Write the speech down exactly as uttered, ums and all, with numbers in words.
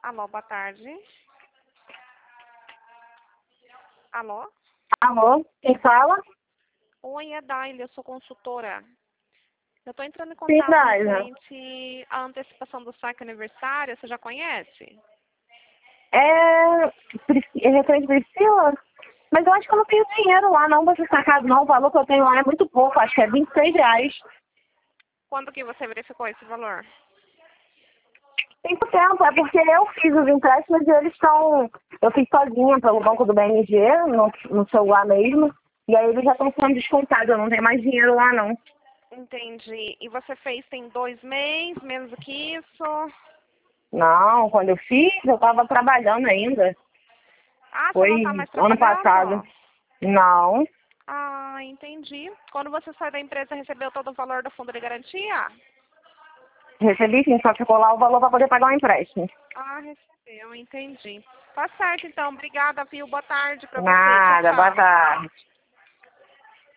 Alô, boa tarde. Alô? Alô, quem fala? Oi, é Daile, eu sou consultora. Eu estou entrando em Sim, contato Daila. referente à antecipação do saque aniversário. Você já conhece? É, Pris- é referente Priscila? Mas eu acho que eu não tenho dinheiro lá não pra ser sacado não. O valor que eu tenho lá é muito pouco, acho que é vinte e seis reais. Quando que você verificou esse valor? Tem muito tempo, é porque eu fiz os empréstimos e eles estão... Eu fiz sozinha pelo banco do B M G, no, no celular mesmo. E aí eles já estão sendo descontados, eu não tenho mais dinheiro lá não. Entendi. E você fez tem dois meses, menos do que isso? Não, quando eu fiz, eu tava trabalhando ainda. Ah, você Foi não está mais ano passado. trabalhando? Não, Ah, entendi. Quando você saiu da empresa, recebeu todo o valor do fundo de garantia? recebi sim, só ficou lá o valor para poder pagar o empréstimo. Ah, recebeu, entendi. Tá certo, então. Obrigada, viu? Boa tarde pra você. Tchau, Nada, boa tchau. tarde.